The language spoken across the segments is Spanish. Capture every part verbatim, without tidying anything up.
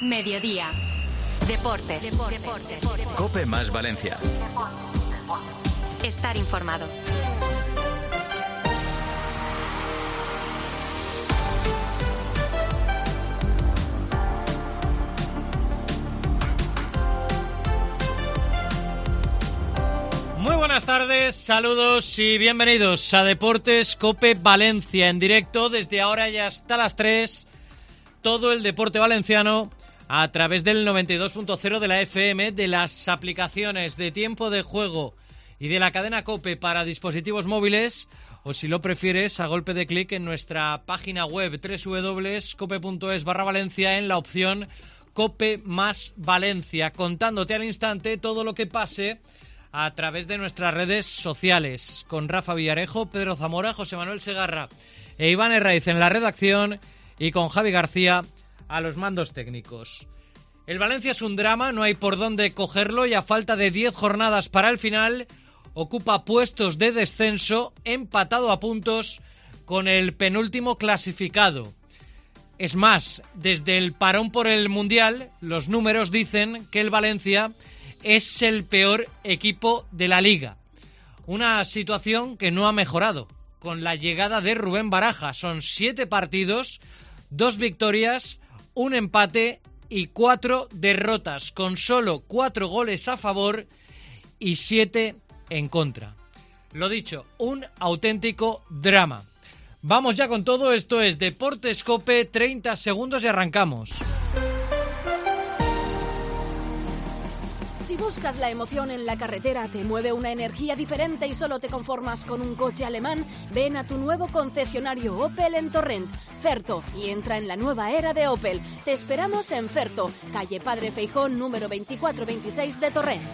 Mediodía. Deportes. Deportes. Deportes. COPE más Valencia. Estar informado. Muy buenas tardes, saludos y bienvenidos a Deportes COPE Valencia, en directo desde ahora y hasta las tres, todo el deporte valenciano a través del noventa y dos punto cero de la F M, de las aplicaciones de tiempo de juego y de la cadena COPE para dispositivos móviles, o si lo prefieres, a golpe de clic en nuestra página web doble u doble u doble u punto cope punto es barra Valencia en la opción COPE más Valencia, contándote al instante todo lo que pase a través de nuestras redes sociales, con Rafa Villarejo, Pedro Zamora, José Manuel Segarra e Iván Herraiz en la redacción y con Javi García a los mandos técnicos. El Valencia es un drama, no hay por dónde cogerlo y a falta de diez jornadas para el final ocupa puestos de descenso, empatado a puntos con el penúltimo clasificado. Es más, desde el parón por el Mundial, los números dicen que el Valencia es el peor equipo de la Liga. Una situación que no ha mejorado con la llegada de Rubén Baraja. Son siete partidos, dos victorias, un empate y cuatro derrotas, con solo cuatro goles a favor y siete en contra. Lo dicho, un auténtico drama. Vamos ya con todo, esto es Deportes COPE, treinta segundos y arrancamos. Si buscas la emoción en la carretera, te mueve una energía diferente y solo te conformas con un coche alemán, ven a tu nuevo concesionario Opel en Torrent, Ferto, y entra en la nueva era de Opel. Te esperamos en Ferto, calle Padre Feijón, número veinticuatro veintiséis de Torrent.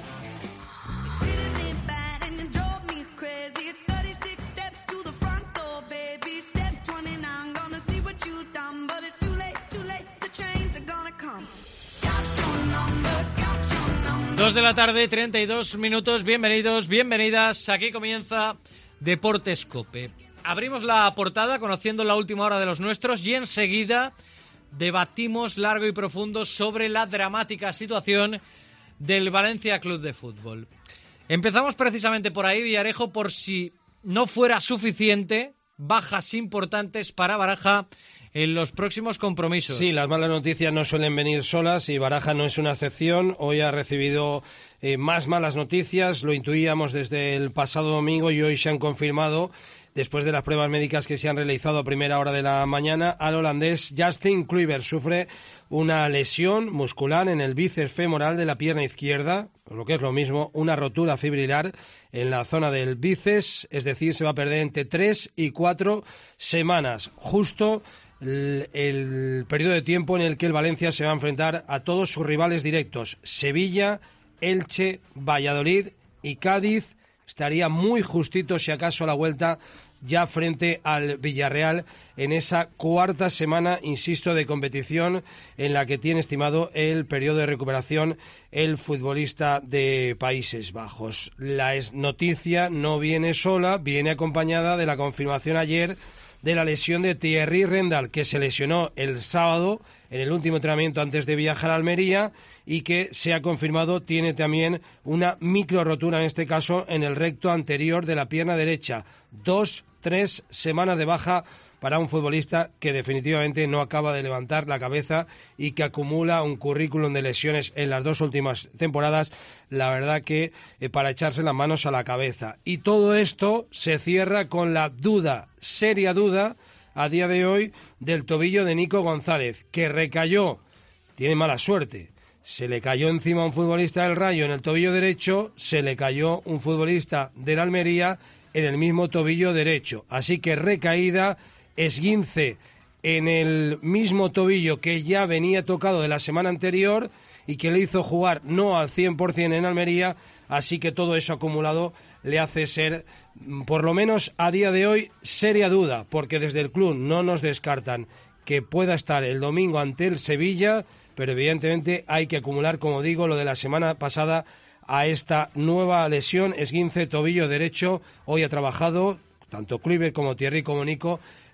Dos de la tarde, treinta y dos minutos. Bienvenidos, bienvenidas. Aquí comienza Deportes COPE. Abrimos la portada conociendo la última hora de los nuestros y enseguida debatimos largo y profundo sobre la dramática situación del Valencia Club de Fútbol. Empezamos precisamente por ahí, Villarejo, por si no fuera suficiente, bajas importantes para Baraja en los próximos compromisos. Sí, las malas noticias no suelen venir solas y Baraja no es una excepción. Hoy ha recibido eh, más malas noticias, lo intuíamos desde el pasado domingo y hoy se han confirmado después de las pruebas médicas que se han realizado a primera hora de la mañana. Al holandés Justin Kluivert sufre una lesión muscular en el bíceps femoral de la pierna izquierda, lo que es lo mismo, una rotura fibrilar en la zona del bíceps, es decir, se va a perder entre tres y cuatro semanas, justo El, el periodo de tiempo en el que el Valencia se va a enfrentar a todos sus rivales directos, Sevilla, Elche, Valladolid y Cádiz. Estaría muy justito, si acaso, a la vuelta ya frente al Villarreal en esa cuarta semana, insisto, de competición en la que tiene estimado el periodo de recuperación el futbolista de Países Bajos. La noticia no viene sola, viene acompañada de la confirmación ayer de la lesión de Thierry Rendal, que se lesionó el sábado en el último entrenamiento antes de viajar a Almería y que se ha confirmado tiene también una micro rotura, en este caso en el recto anterior de la pierna derecha. Dos, tres semanas de baja para un futbolista que definitivamente no acaba de levantar la cabeza y que acumula un currículum de lesiones en las dos últimas temporadas, la verdad que eh, para echarse las manos a la cabeza. Y todo esto se cierra con la duda, seria duda, a día de hoy, del tobillo de Nico González, que recayó, tiene mala suerte, se le cayó encima a un futbolista del Rayo en el tobillo derecho, se le cayó un futbolista del Almería en el mismo tobillo derecho, así que recaída, esguince en el mismo tobillo que ya venía tocado de la semana anterior y que le hizo jugar no al cien por ciento en Almería, así que todo eso acumulado le hace ser, por lo menos a día de hoy, seria duda, porque desde el club no nos descartan que pueda estar el domingo ante el Sevilla, pero evidentemente hay que acumular, como digo, lo de la semana pasada a esta nueva lesión, esguince tobillo derecho. Hoy ha trabajado tanto Kluivert como Thierry como Nico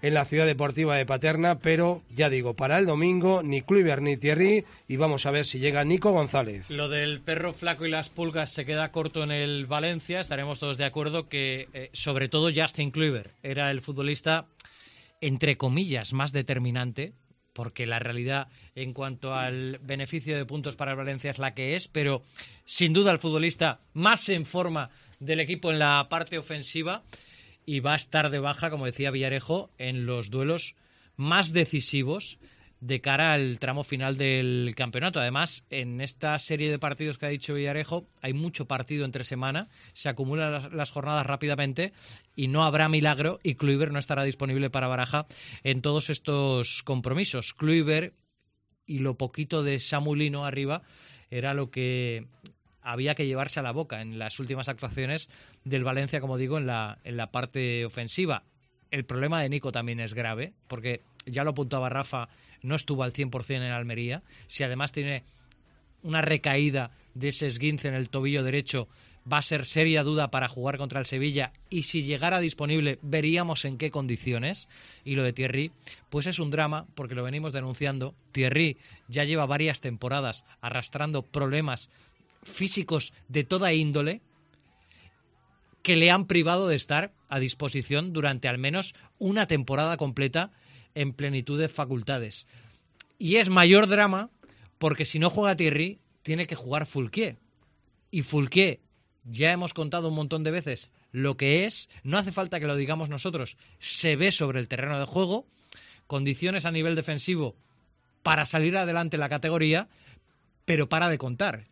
en la ciudad deportiva de Paterna, pero ya digo, para el domingo ni Kluivert ni Thierry, y vamos a ver si llega Nico González. Lo del perro flaco y las pulgas se queda corto en el Valencia. Estaremos todos de acuerdo que, eh, sobre todo, Justin Kluivert era el futbolista, entre comillas, más determinante, porque la realidad en cuanto al beneficio de puntos para el Valencia es la que es, pero sin duda el futbolista más en forma del equipo en la parte ofensiva, y va a estar de baja, como decía Villarejo, en los duelos más decisivos de cara al tramo final del campeonato. Además, en esta serie de partidos que ha dicho Villarejo, hay mucho partido entre semana, se acumulan las, las jornadas rápidamente y no habrá milagro, y Kluivert no estará disponible para Baraja en todos estos compromisos. Kluivert y lo poquito de Samu Lino arriba era lo que había que llevarse a la boca en las últimas actuaciones del Valencia, como digo, en la, en la parte ofensiva. El problema de Nico también es grave, porque ya lo apuntaba Rafa, no estuvo al cien por ciento en Almería. Si además tiene una recaída de ese esguince en el tobillo derecho, va a ser seria duda para jugar contra el Sevilla, y si llegara disponible veríamos en qué condiciones. Y lo de Thierry, pues es un drama, porque lo venimos denunciando. Thierry ya lleva varias temporadas arrastrando problemas físicos de toda índole que le han privado de estar a disposición durante al menos una temporada completa en plenitud de facultades. Y es mayor drama porque si no juega Thierry, tiene que jugar Foulquier. Y Foulquier, ya hemos contado un montón de veces lo que es, no hace falta que lo digamos nosotros, se ve sobre el terreno de juego, condiciones a nivel defensivo para salir adelante en la categoría, pero para de contar.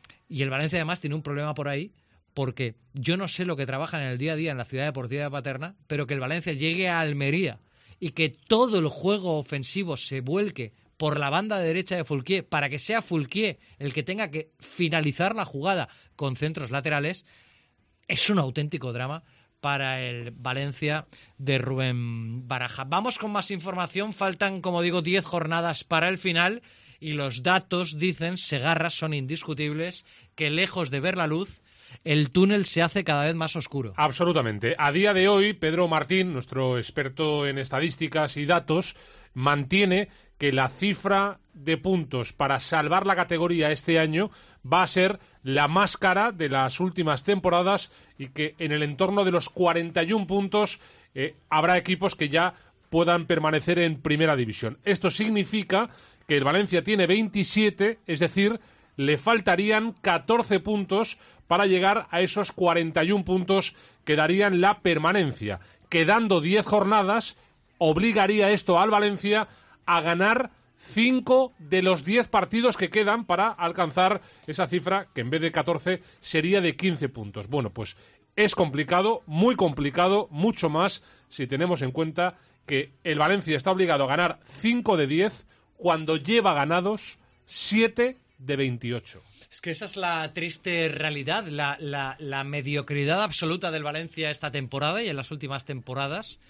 Y el Valencia además tiene un problema por ahí, porque yo no sé lo que trabajan en el día a día en la ciudad deportiva de Paterna, pero que el Valencia llegue a Almería y que todo el juego ofensivo se vuelque por la banda derecha de Foulquier para que sea Foulquier el que tenga que finalizar la jugada con centros laterales, es un auténtico drama para el Valencia de Rubén Baraja. Vamos con más información. Faltan, como digo, diez jornadas para el final y los datos dicen, Segarra, son indiscutibles, que lejos de ver la luz, el túnel se hace cada vez más oscuro. Absolutamente. A día de hoy, Pedro Martín, nuestro experto en estadísticas y datos, mantiene que la cifra de puntos para salvar la categoría este año va a ser la más cara de las últimas temporadas, y que en el entorno de los cuarenta y uno puntos eh, habrá equipos que ya puedan permanecer en primera división. Esto significa que el Valencia tiene veintisiete, es decir, le faltarían catorce puntos para llegar a esos cuarenta y uno puntos que darían la permanencia. Quedando diez jornadas, obligaría esto al Valencia a ganar cinco de los diez partidos que quedan para alcanzar esa cifra, que en vez de catorce sería de quince puntos. Bueno, pues es complicado, muy complicado, mucho más si tenemos en cuenta que el Valencia está obligado a ganar cinco de diez cuando lleva ganados siete de veintiocho. Es que esa es la triste realidad, la, la, la mediocridad absoluta del Valencia esta temporada y en las últimas temporadas,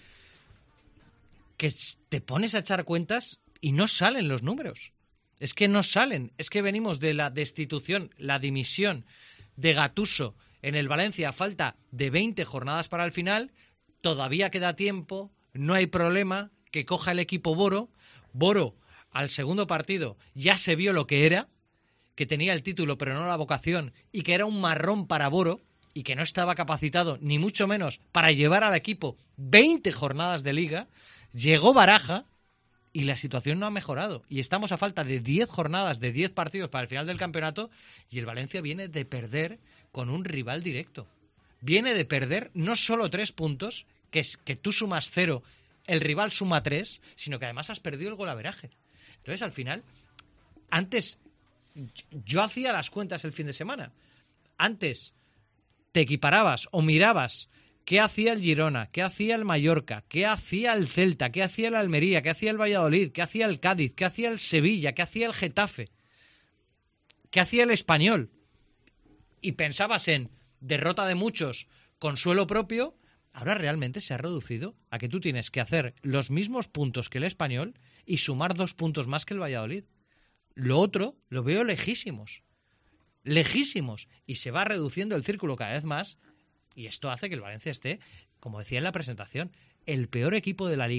que te pones a echar cuentas y no salen los números. Es que no salen. Es que venimos de la destitución, la dimisión de Gattuso en el Valencia a falta de veinte jornadas para el final. Todavía queda tiempo, no hay problema, que coja el equipo Boro. Boro, al segundo partido, ya se vio lo que era, que tenía el título pero no la vocación, y que era un marrón para Boro, y que no estaba capacitado, ni mucho menos, para llevar al equipo veinte jornadas de liga. Llegó Baraja y la situación no ha mejorado. Y estamos a falta de diez jornadas, de diez partidos para el final del campeonato, y el Valencia viene de perder con un rival directo. Viene de perder no solo tres puntos, que es que tú sumas cero, el rival suma tres, sino que además has perdido el golaveraje. Entonces, al final, antes, yo hacía las cuentas el fin de semana. Antes te equiparabas o mirabas qué hacía el Girona, qué hacía el Mallorca, qué hacía el Celta, qué hacía el Almería, qué hacía el Valladolid, qué hacía el Cádiz, qué hacía el Sevilla, qué hacía el Getafe, qué hacía el Español. Y pensabas en derrota de muchos, consuelo propio. Ahora realmente se ha reducido a que tú tienes que hacer los mismos puntos que el Español y sumar dos puntos más que el Valladolid. Lo otro lo veo lejísimos. Lejísimos. Y se va reduciendo el círculo cada vez más. Y esto hace que el Valencia esté, como decía en la presentación, el peor equipo de la Liga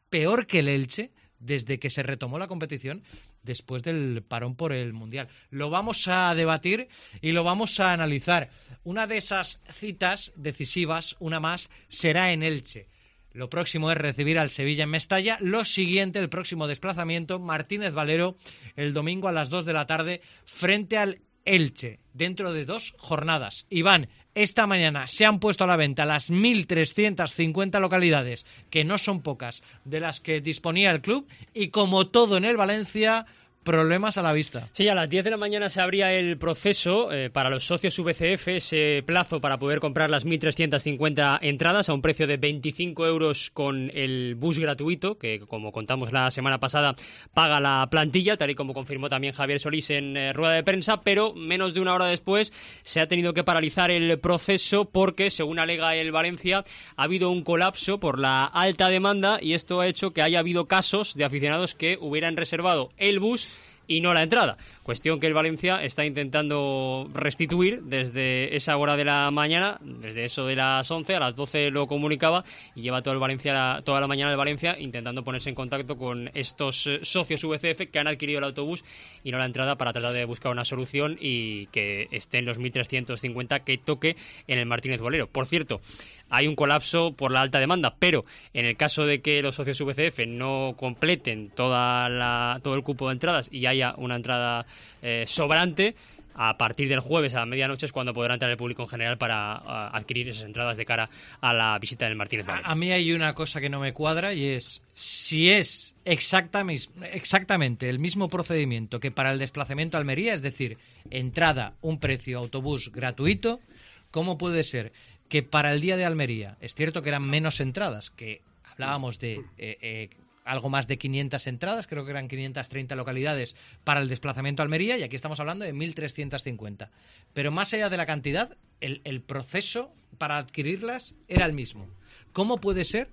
peor que el Elche desde que se retomó la competición después del parón por el Mundial. Lo vamos a debatir y lo vamos a analizar. Una de esas citas decisivas, una más, será en Elche. Lo próximo es recibir al Sevilla en Mestalla. Lo siguiente, el próximo desplazamiento, Martínez Valero, el domingo a las dos de la tarde, frente al Elche, dentro de dos jornadas. Iván, esta mañana se han puesto a la venta las mil trescientas cincuenta localidades, que no son pocas, de las que disponía el club, y como todo en el Valencia, problemas a la vista. Sí, a las diez de la mañana se abría el proceso eh, para los socios V C F, ese plazo para poder comprar las mil trescientas cincuenta entradas a un precio de veinticinco euros con el bus gratuito, que como contamos la semana pasada paga la plantilla, tal y como confirmó también Javier Solís en eh, rueda de prensa, pero menos de una hora después se ha tenido que paralizar el proceso porque, según alega el Valencia, ha habido un colapso por la alta demanda y esto ha hecho que haya habido casos de aficionados que hubieran reservado el bus y no la entrada. Cuestión que el Valencia está intentando restituir desde esa hora de la mañana, desde eso de las once, a las doce lo comunicaba, y lleva todo el Valencia, toda la mañana el Valencia intentando ponerse en contacto con estos socios V C F que han adquirido el autobús y no la entrada, para tratar de buscar una solución y que estén los mil trescientos cincuenta que toque en el Martínez Valero. Por cierto, hay un colapso por la alta demanda, pero en el caso de que los socios V C F no completen toda la, todo el cupo de entradas y haya una entrada eh, sobrante, a partir del jueves a la medianoche es cuando podrá entrar el público en general para uh, adquirir esas entradas de cara a la visita del Martínez Valero. A, a mí hay una cosa que no me cuadra y es si es exacta, exactamente el mismo procedimiento que para el desplazamiento a Almería, es decir, entrada, un precio, autobús gratuito, ¿cómo puede ser que para el día de Almería, es cierto que eran menos entradas, que hablábamos de eh, eh, algo más de quinientas entradas, creo que eran quinientas treinta localidades para el desplazamiento a Almería, y aquí estamos hablando de mil trescientas cincuenta. Pero más allá de la cantidad, el, el proceso para adquirirlas era el mismo. ¿Cómo puede ser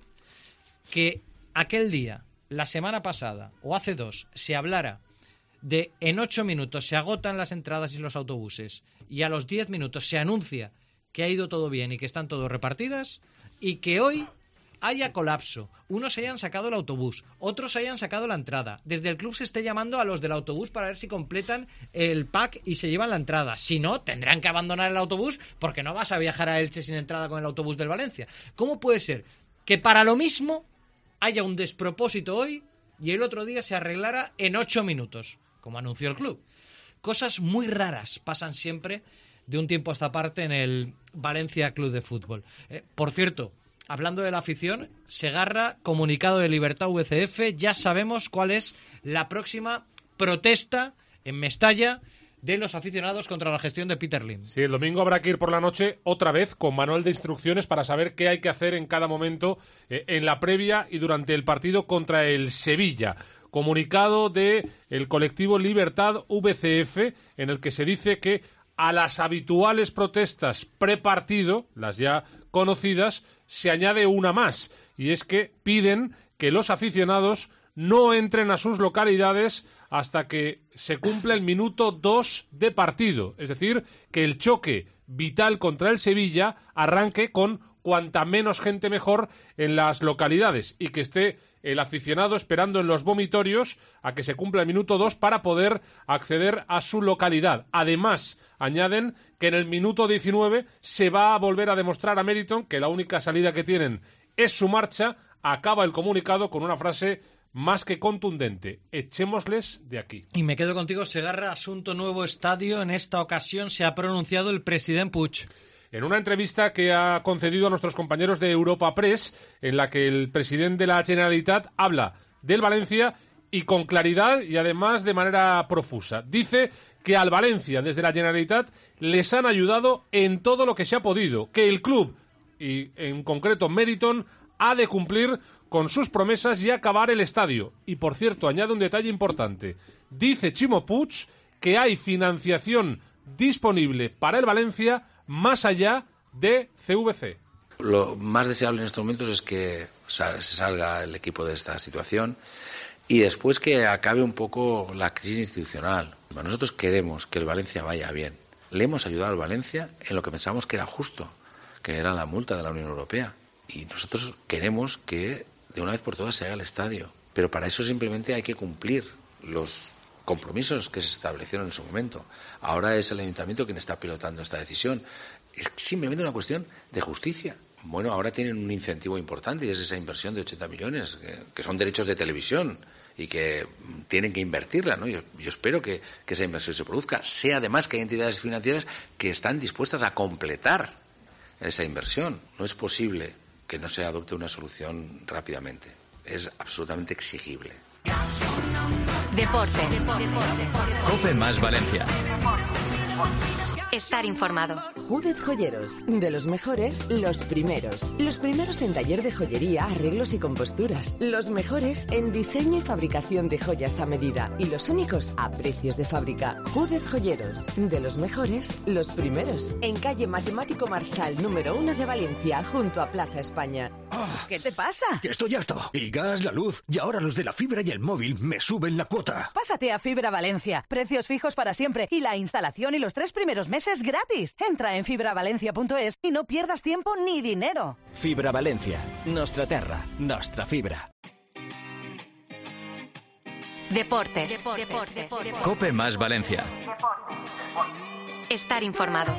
que aquel día, la semana pasada o hace dos, se hablara de en ocho minutos se agotan las entradas y los autobuses y a los diez minutos se anuncia que ha ido todo bien y que están todos repartidas, y que hoy haya colapso, unos hayan sacado el autobús, otros hayan sacado la entrada, desde el club se esté llamando a los del autobús para ver si completan el pack y se llevan la entrada? Si no, tendrán que abandonar el autobús porque no vas a viajar a Elche sin entrada con el autobús del Valencia. ¿Cómo puede ser que para lo mismo haya un despropósito hoy y el otro día se arreglara en ocho minutos, como anunció el club? Cosas muy raras pasan siempre de un tiempo a esta parte en el Valencia Club de Fútbol. Eh, por cierto, hablando de la afición, Segarra, comunicado de Libertad V C F, ya sabemos cuál es la próxima protesta en Mestalla de los aficionados contra la gestión de Peter Lim. Sí, el domingo habrá que ir por la noche otra vez con manual de instrucciones para saber qué hay que hacer en cada momento eh, en la previa y durante el partido contra el Sevilla. Comunicado de el colectivo Libertad V C F, en el que se dice que a las habituales protestas prepartido, las ya conocidas, se añade una más, y es que piden que los aficionados no entren a sus localidades hasta que se cumpla el minuto dos de partido, es decir, que el choque vital contra el Sevilla arranque con cuanta menos gente mejor en las localidades y que esté el aficionado esperando en los vomitorios a que se cumpla el minuto dos para poder acceder a su localidad. Además, añaden que en el minuto diecinueve se va a volver a demostrar a Meriton que la única salida que tienen es su marcha. Acaba el comunicado con una frase más que contundente: echémosles de aquí. Y me quedo contigo, Segarra, asunto nuevo estadio. En esta ocasión se ha pronunciado el presidente Puig. En una entrevista que ha concedido a nuestros compañeros de Europa Press, en la que el presidente de la Generalitat habla del Valencia y con claridad y además de manera profusa. Dice que al Valencia, desde la Generalitat, les han ayudado en todo lo que se ha podido, que el club, y en concreto Meriton, ha de cumplir con sus promesas y acabar el estadio. Y, por cierto, añade un detalle importante. Dice Chimo Puig que hay financiación disponible para el Valencia más allá de C V C. Lo más deseable en estos momentos es que se salga el equipo de esta situación y después que acabe un poco la crisis institucional. Nosotros queremos que el Valencia vaya bien. Le hemos ayudado al Valencia en lo que pensamos que era justo, que era la multa de la Unión Europea. Y nosotros queremos que de una vez por todas se haga el estadio. Pero para eso simplemente hay que cumplir los compromisos que se establecieron en su momento. Ahora es el ayuntamiento quien está pilotando esta decisión. Es simplemente una cuestión de justicia. Bueno, ahora tienen un incentivo importante y es esa inversión de ochenta millones, que, que son derechos de televisión y que tienen que invertirla, ¿no? Yo, yo espero que, que esa inversión se produzca. Sé además que hay entidades financieras que están dispuestas a completar esa inversión. No es posible que no se adopte una solución rápidamente. Es absolutamente exigible. Deportes. COPE más Valencia. Estar informado. Júdez Joyeros, de los mejores, los primeros. Los primeros en taller de joyería, arreglos y composturas. Los mejores en diseño y fabricación de joyas a medida. Y los únicos a precios de fábrica. Júdez Joyeros, de los mejores, los primeros. En calle Matemático Marzal, número uno de Valencia, junto a Plaza España. Oh, ¿qué te pasa? Que esto ya está. El gas, la luz y ahora los de la fibra y el móvil me suben la cuota. Pásate a Fibra Valencia. Precios fijos para siempre y la instalación y los tres primeros meses es gratis. Entra en fibra valencia punto es y no pierdas tiempo ni dinero. Fibra Valencia. Nostra terra, nostra fibra. Deportes. Deportes. COPE más Valencia. Estar informado.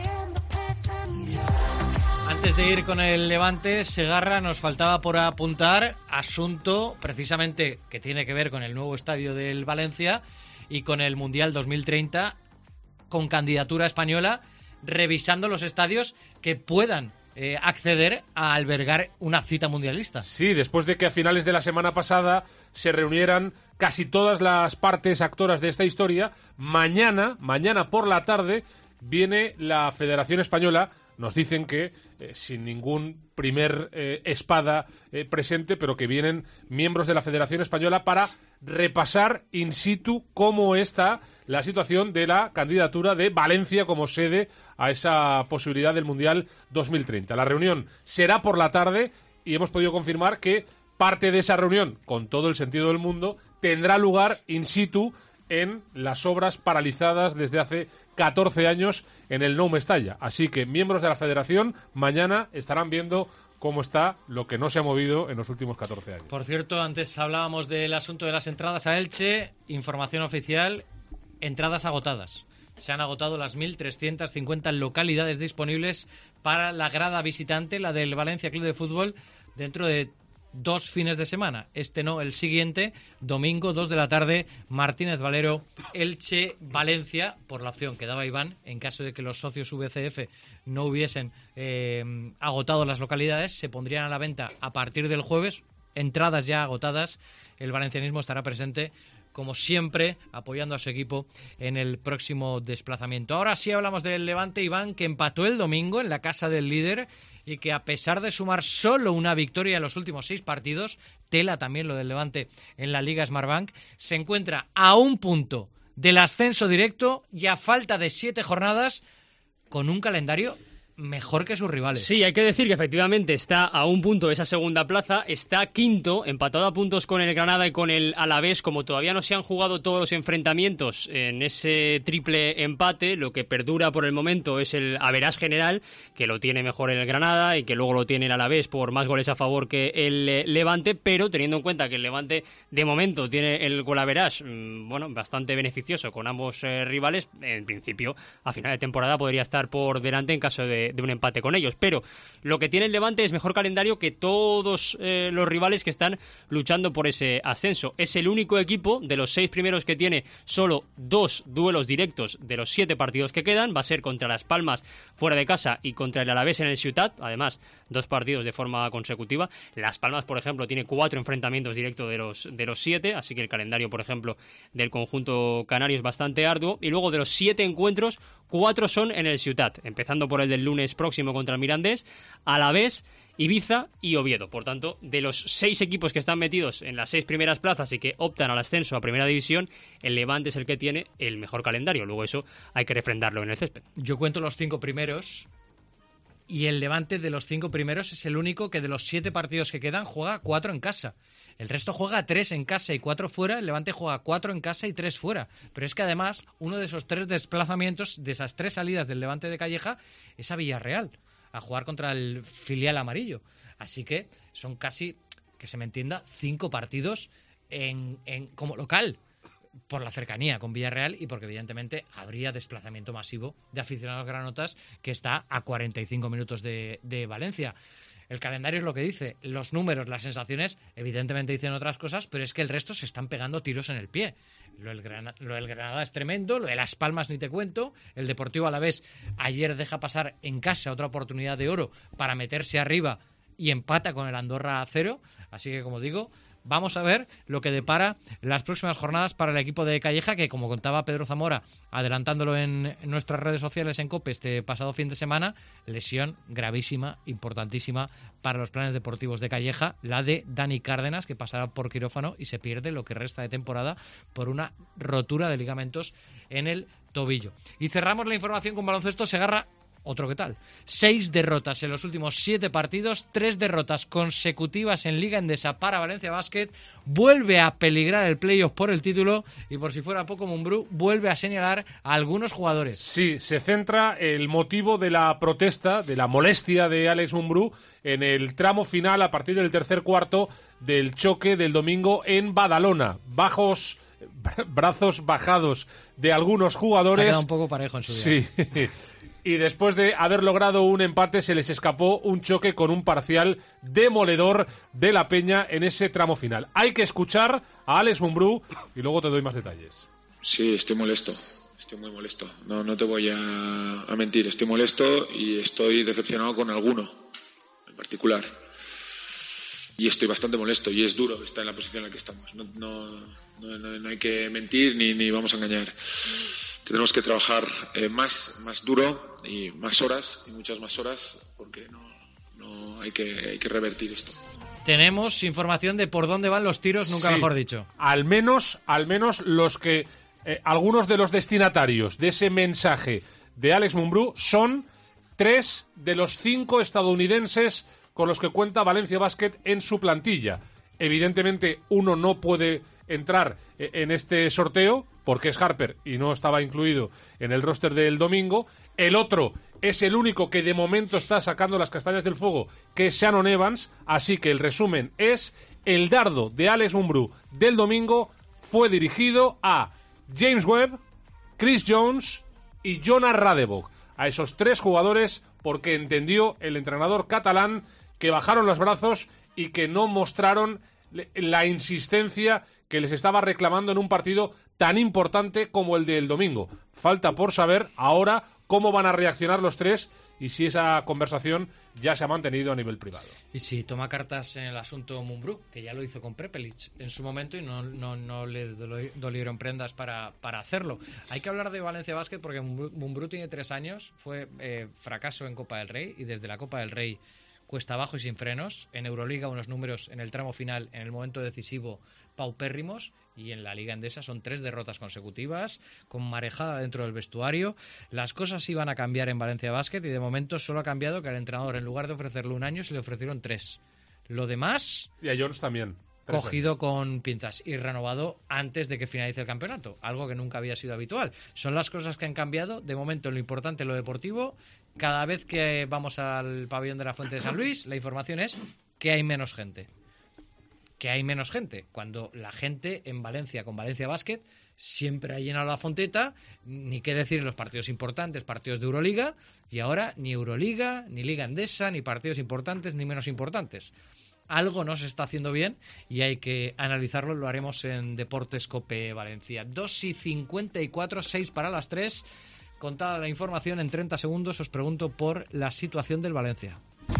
Antes de ir con el Levante, Segarra, nos faltaba por apuntar asunto precisamente que tiene que ver con el nuevo estadio del Valencia y con el Mundial dos mil treinta, con candidatura española, revisando los estadios que puedan eh, acceder a albergar una cita mundialista. Sí, después de que a finales de la semana pasada se reunieran casi todas las partes actoras de esta historia, mañana, mañana por la tarde, viene la Federación Española. Nos dicen que eh, sin ningún primer eh, espada eh, presente, pero que vienen miembros de la Federación Española para repasar in situ cómo está la situación de la candidatura de Valencia como sede a esa posibilidad del Mundial dos mil treinta. La reunión será por la tarde y hemos podido confirmar que parte de esa reunión, con todo el sentido del mundo, tendrá lugar in situ en las obras paralizadas desde hace catorce años en el Nou Mestalla. Así que miembros de la Federación mañana estarán viendo cómo está lo que no se ha movido en los últimos catorce años. Por cierto, antes hablábamos del asunto de las entradas a Elche. Información oficial, entradas agotadas. Se han agotado las mil trescientas cincuenta localidades disponibles para la grada visitante, la del Valencia Club de Fútbol, dentro de dos fines de semana. Este no, el siguiente, domingo, dos de la tarde, Martínez Valero, Elche, Valencia, por la opción que daba Iván, en caso de que los socios V C F no hubiesen eh, agotado las localidades, se pondrían a la venta a partir del jueves, entradas ya agotadas. El valencianismo estará presente, como siempre, apoyando a su equipo en el próximo desplazamiento. Ahora sí hablamos del Levante, Iván, que empató el domingo en la casa del líder y que, a pesar de sumar solo una victoria en los últimos seis partidos, tela también lo del Levante en la Liga Smartbank, se encuentra a un punto del ascenso directo y a falta de siete jornadas con un calendario mejor que sus rivales. Sí, hay que decir que efectivamente está a un punto de esa segunda plaza, está quinto, empatado a puntos con el Granada y con el Alavés. Como todavía no se han jugado todos los enfrentamientos en ese triple empate, lo que perdura por el momento es el average general, que lo tiene mejor el Granada y que luego lo tiene el Alavés por más goles a favor que el Levante, pero teniendo en cuenta que el Levante de momento tiene el gol average, bueno, bastante beneficioso con ambos eh, rivales, en principio a final de temporada podría estar por delante en caso de de un empate con ellos, pero lo que tiene el Levante es mejor calendario que todos eh, los rivales que están luchando por ese ascenso. Es el único equipo de los seis primeros que tiene solo dos duelos directos de los siete partidos que quedan. Va a ser contra Las Palmas fuera de casa y contra el Alavés en el Ciutat, además dos partidos de forma consecutiva. Las Palmas, por ejemplo, tiene cuatro enfrentamientos directos de los, de los siete, así que el calendario, por ejemplo, del conjunto canario es bastante arduo, y luego de los siete encuentros, cuatro son en el Ciutat, empezando por el del lunes próximo contra el Mirandés, Alavés, Ibiza y Oviedo. Por tanto, de los seis equipos que están metidos en las seis primeras plazas y que optan al ascenso a Primera División, el Levante es el que tiene el mejor calendario. Luego eso hay que refrendarlo en el césped. Yo cuento los cinco primeros y el Levante, de los cinco primeros, es el único que de los siete partidos que quedan juega cuatro en casa. El resto juega tres en casa y cuatro fuera. El Levante juega cuatro en casa y tres fuera. Pero es que además uno de esos tres desplazamientos, de esas tres salidas del Levante de Calleja, es a Villarreal, a jugar contra el filial amarillo. Así que son casi que se me entienda, cinco partidos en, en como local, por la cercanía con Villarreal y porque evidentemente habría desplazamiento masivo de aficionados granotas, que está a cuarenta y cinco minutos de, de Valencia. El calendario es lo que dice, los números, las sensaciones, evidentemente dicen otras cosas, pero es que el resto se están pegando tiros en el pie. Lo del, Granada, lo del Granada es tremendo, lo de Las Palmas ni te cuento, el Deportivo Alavés ayer deja pasar en casa otra oportunidad de oro para meterse arriba y empata con el Andorra a cero, así que como digo, vamos a ver lo que depara las próximas jornadas para el equipo de Calleja, que como contaba Pedro Zamora, adelantándolo en nuestras redes sociales en COPE este pasado fin de semana, lesión gravísima, importantísima para los planes deportivos de Calleja, la de Dani Cárdenas, que pasará por quirófano y se pierde lo que resta de temporada por una rotura de ligamentos en el tobillo. Y cerramos la información con baloncesto. Segarra, otro que tal. Seis derrotas en los últimos siete partidos, tres derrotas consecutivas en Liga Endesa para Valencia Basket, vuelve a peligrar el playoff por el título y por si fuera poco, Mumbrú vuelve a señalar a algunos jugadores. Sí, se centra el motivo de la protesta, de la molestia de Alex Mumbrú en el tramo final a partir del tercer cuarto del choque del domingo en Badalona. Bajos, brazos bajados de algunos jugadores. Ha quedado un poco parejo en su día. Sí. Y después de haber logrado un empate, se les escapó un choque con un parcial demoledor de la Peña en ese tramo final. Hay que escuchar a Alex Mumbrú y luego te doy más detalles. Sí, estoy molesto. Estoy muy molesto. No, no te voy a, a mentir. Estoy molesto y estoy decepcionado con alguno en particular. Y estoy bastante molesto y es duro estar en la posición en la que estamos. No, no, no, no hay que mentir ni, ni vamos a engañar. Tenemos que trabajar eh, más, más duro y más horas, y muchas más horas, porque no, no hay que, hay que revertir esto. Tenemos información de por dónde van los tiros, nunca sí, mejor dicho. Al menos, al menos los que eh, algunos de los destinatarios de ese mensaje de Alex Mumbrú son tres de los cinco estadounidenses con los que cuenta Valencia Basket en su plantilla. Evidentemente, uno no puede entrar en este sorteo porque es Harper y no estaba incluido en el roster del domingo. El otro es el único que de momento está sacando las castañas del fuego, que es Shannon Evans. Así que el resumen es: el dardo de Alex Mumbrú del domingo fue dirigido a James Webb, Chris Jones y Jonas Radebog, a esos tres jugadores, porque entendió el entrenador catalán que bajaron los brazos y que no mostraron la insistencia que les estaba reclamando en un partido tan importante como el del domingo. Falta por saber ahora cómo van a reaccionar los tres y si esa conversación ya se ha mantenido a nivel privado. Y si toma cartas en el asunto Mumbrú, que ya lo hizo con Prepelic en su momento y no, no, no le dolieron prendas para, para hacerlo. Hay que hablar de Valencia Basket porque Mumbrú tiene tres años, fue eh, fracaso en Copa del Rey y desde la Copa del Rey cuesta abajo y sin frenos. En Euroliga unos números en el tramo final, en el momento decisivo, paupérrimos, y en la Liga Endesa son tres derrotas consecutivas, con marejada dentro del vestuario. Las cosas iban a cambiar en Valencia Basket y de momento solo ha cambiado que al entrenador, en lugar de ofrecerle un año, se le ofrecieron tres. Lo demás... Y a Jones también. Cogido años. Con pinzas y renovado antes de que finalice el campeonato, algo que nunca había sido habitual. Son las cosas que han cambiado. De momento, lo importante, lo deportivo. Cada vez que vamos al pabellón de la Fuente de San Luis, la información es que hay menos gente. Que hay menos gente. Cuando la gente en Valencia, con Valencia Basket, siempre ha llenado la Fonteta, ni qué decir en los partidos importantes, partidos de Euroliga, y ahora ni Euroliga, ni Liga Endesa, ni partidos importantes, ni menos importantes. Algo no se está haciendo bien y hay que analizarlo. Lo haremos en Deportes Cope Valencia. dos y cincuenta y cuatro, seis para las tres. Contada la información, en treinta segundos os pregunto por la situación del Valencia.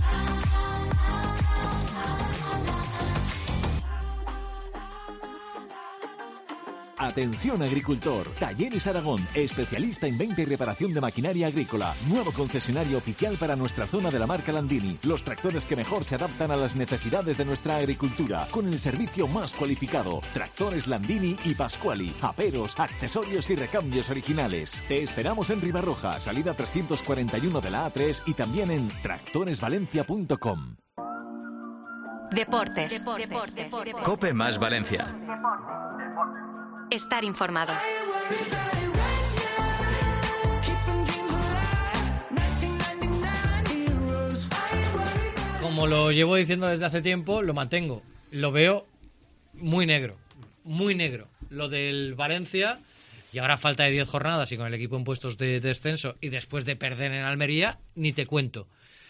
Atención agricultor, Talleres Aragón, especialista en venta y reparación de maquinaria agrícola, nuevo concesionario oficial para nuestra zona de la marca Landini, los tractores que mejor se adaptan a las necesidades de nuestra agricultura, con el servicio más cualificado, tractores Landini y Pasquali, aperos, accesorios y recambios originales. Te esperamos en Ribarroja, salida trescientos cuarenta y uno de la A tres y también en tractores valencia punto com. Deportes. Deportes. Deportes. Deportes. Cope más Valencia. Estar informado. Como lo llevo diciendo desde hace tiempo, lo mantengo. lo veo muy negro, muy negro. Lo del Valencia, y ahora falta de diez jornadas y con el equipo en puestos de descenso y después de perder en Almería, ni te cuento.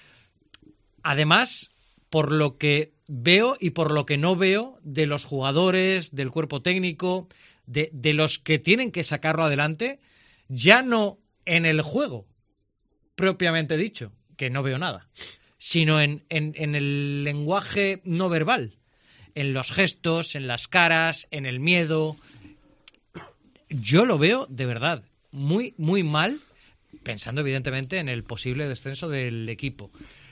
Además, por lo que veo y por lo que no veo de los jugadores, del cuerpo técnico, de, de los que tienen que sacarlo adelante, ya no en el juego, propiamente dicho, que no veo nada, sino en, en, en el lenguaje no verbal, en los gestos, en las caras, en el miedo. Yo lo veo, de verdad, muy, muy mal, pensando evidentemente en el posible descenso del equipo.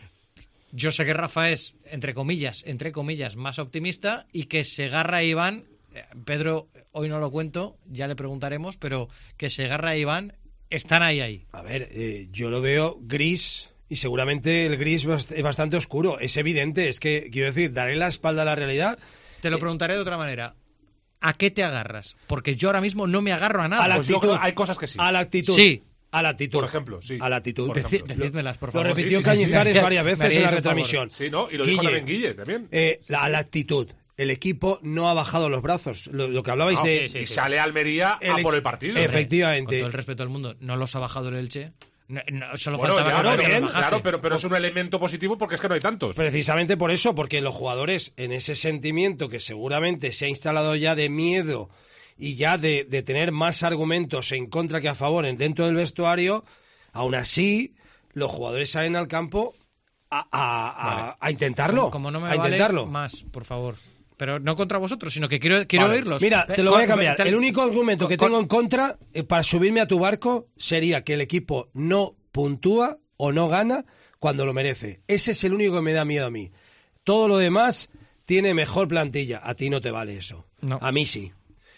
Yo sé que Rafa es, entre comillas, entre comillas, más optimista y que Segarra e Iván, Pedro, hoy no lo cuento, ya le preguntaremos, pero que Segarra e Iván están ahí, ahí. A ver, eh, yo lo veo gris y seguramente el gris es bastante oscuro. Es evidente, es que, quiero decir, daré la espalda a la realidad. Te lo preguntaré de otra manera. ¿A qué te agarras? Porque yo ahora mismo no me agarro a nada. A la Pues actitud. yo creo que hay cosas que sí. A la actitud. Sí. A la actitud. Por ejemplo, sí. A la actitud. Por Deci- ejemplo. decídmelas, por favor. Lo repitió Sí, sí, sí, Cañizares sí. varias veces en la un retransmisión. Sí, ¿no? Y lo dijo Guille, también Guille, también. Eh, la, la actitud. El equipo no ha bajado los brazos. Lo, lo que hablabais No, de... sí, sí, sí. Sale a Almería El a equi- por el partido. Efectivamente. Con todo el respeto del mundo, no los ha bajado el Elche. No, no, solo Bueno, faltaba ya, que no, los bien, bajase. claro, pero, pero es un elemento positivo porque es que no hay tantos. Precisamente por eso, porque los jugadores en ese sentimiento que seguramente se ha instalado ya de miedo y ya de, de tener más argumentos en contra que a favor en, dentro del vestuario, aún así los jugadores salen al campo a, a, a, Vale. a intentarlo. Como, como no me a vale intentarlo. más, por favor. Pero no contra vosotros, sino que quiero, quiero Vale. oírlos. Mira, te lo Con- voy a cambiar. te- El único argumento con- que con- tengo en contra eh, para subirme a tu barco sería que el equipo no puntúa o no gana cuando lo merece. Ese es el único que me da miedo a mí. Todo lo demás tiene mejor plantilla. A ti no te vale eso. No. A mí sí.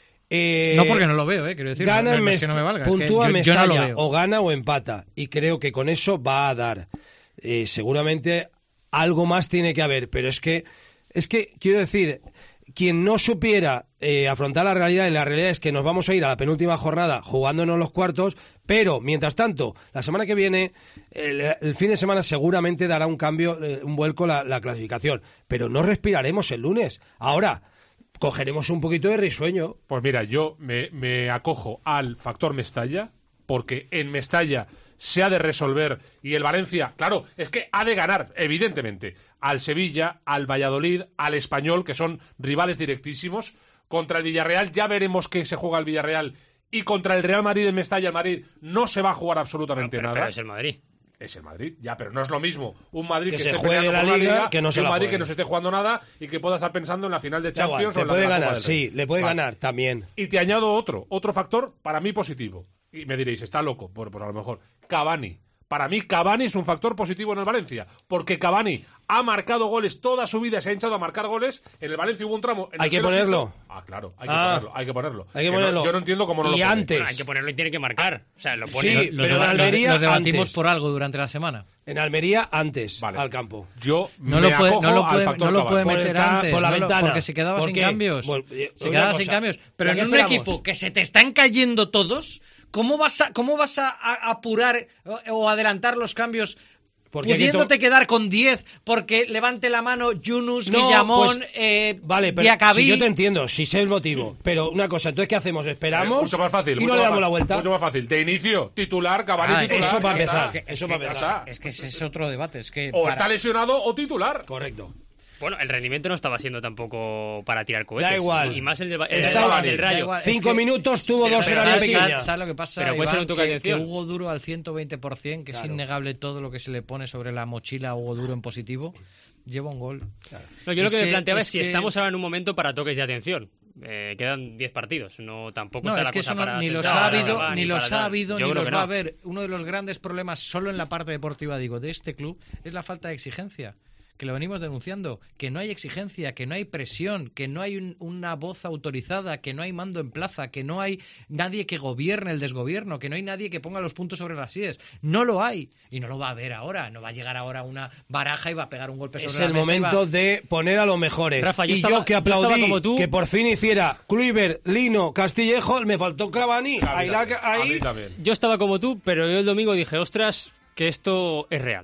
Eh, No porque no lo veo, eh, quiero decir. gana no, en no es que Mest- no me valga. Es que puntúa yo, yo no lo Mestalla, veo. o gana o empata. Y creo que con eso va a dar. Eh, seguramente algo más tiene que haber. Pero es que, es que quiero decir, quien no supiera eh, afrontar la realidad, y la realidad es que nos vamos a ir a la penúltima jornada jugándonos los cuartos, pero mientras tanto, la semana que viene, el, el fin de semana seguramente dará un cambio, eh, un vuelco la, la clasificación, pero no respiraremos el lunes. Ahora, cogeremos un poquito de risueño. Pues mira, yo me, me acojo al factor Mestalla, porque en Mestalla se ha de resolver y el Valencia, claro, es que ha de ganar, evidentemente, al Sevilla, al Valladolid, al Español, que son rivales directísimos. Contra el Villarreal ya veremos que se juega el Villarreal, y contra el Real Madrid en Mestalla, el Madrid no se va a jugar absolutamente Pero, nada. pero es el Madrid. Es el Madrid, ya, pero no es lo mismo un Madrid Que que, se esté juegue peleando la por Liga, que no se un la Madrid juegue. que no se esté jugando nada y que pueda estar pensando en la final de Da igual, Champions o te en la puede de la Copa ganar, del Rey. sí, le puede Vale. ganar también. Y te añado otro, otro factor para mí positivo. Y me diréis, está loco. Bueno, pues a lo mejor. Cavani. Para mí, Cavani es un factor positivo en el Valencia. Porque Cavani ha marcado goles toda su vida, se ha hinchado a marcar goles. En el Valencia hubo un tramo. En Hay el que los ponerlo. hizo. Ah, claro, hay que Ah. ponerlo. Hay que ponerlo. Hay que no- ponerlo. yo no entiendo cómo no Y lo pone. antes. Bueno, hay que ponerlo y tiene que marcar. O sea, lo pone. Sí, Lo, pero en deba- lo- Almería lo debatimos antes. por algo durante la semana. En Almería antes, Vale. al campo. Yo No me lo puede, acojo no lo al puede, factor no lo Cavani. puede Por el meter ca- antes. por la no lo- ventana. porque se quedaba ¿Por sin qué? cambios. Bueno, eh, se una quedaba cosa. sin cambios. Pero Ya en que un esperamos. equipo que se te están cayendo todos, ¿cómo vas a, cómo vas a, a apurar o, o adelantar los cambios? Porque hay que Pudiéndote to- quedar con diez porque levante la mano Yunus, No, Guillamón, pues, eh, Vale, pero Diacabí. si yo te entiendo, si sé el motivo. Pero una cosa, entonces ¿qué hacemos? ¿Esperamos? Eh, mucho más fácil. y mucho no le más damos fa- la vuelta. Mucho más fácil. De inicio, titular, Cavani Ah, titular. eso para ya empezar. está. Es que- eso para Ya empezar. está. Es que ese es otro debate. Es que O para- está lesionado o titular. Correcto. Bueno, el rendimiento no estaba siendo tampoco para tirar cohetes. Da igual. Y más el, de, el, Está del- igual. del Da Rayo. igual. Es Cinco que- minutos tuvo pero dos ¿sabes- horas ¿Sabes, pequeñas. ¿Sabes lo que pasa, Pero puede Iván? ser un toque de que, que atención. Hugo Duro al ciento veinte por ciento, que Claro. es innegable todo lo que se le pone sobre la mochila a Hugo Duro en positivo, lleva un gol. No, yo lo Es que, me que- planteaba es es si que- estamos ahora en un momento para toques de atención. Eh, quedan diez partidos, no tampoco No, está es la que cosa eso no- para ni los sentar ha a habido, Galván, ni los para ha tal. habido, Yo ni creo los que va a no. haber. Uno de los grandes problemas solo en la parte deportiva, digo, de este club es la falta de exigencia. Que lo venimos denunciando, que no hay exigencia, que no hay presión, que no hay un- una voz autorizada, que no hay mando en plaza, que no hay nadie que gobierne el desgobierno, que no hay nadie que ponga los puntos sobre las íes. No lo hay. Y no lo va a haber ahora. No va a llegar ahora una baraja y va a pegar un golpe sobre Es la el mesa y va- momento de poner a los mejores. Rafa, yo y estaba- yo que yo estaba aplaudí como tú. que por fin hiciera Kluivert, Lino, Castillejo, me faltó Cavani. A mí Ahí, la- también, a mí ahí- también. Yo estaba como tú, pero yo el domingo dije, ostras, que esto es real.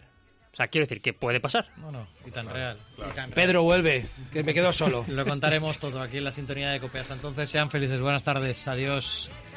O sea, quiero decir que puede pasar. Bueno, y tan real. Y tan real. Pedro, vuelve, que me quedo solo. Lo contaremos todo aquí en la sintonía de COPE. Hasta entonces, sean felices. Buenas tardes. Adiós.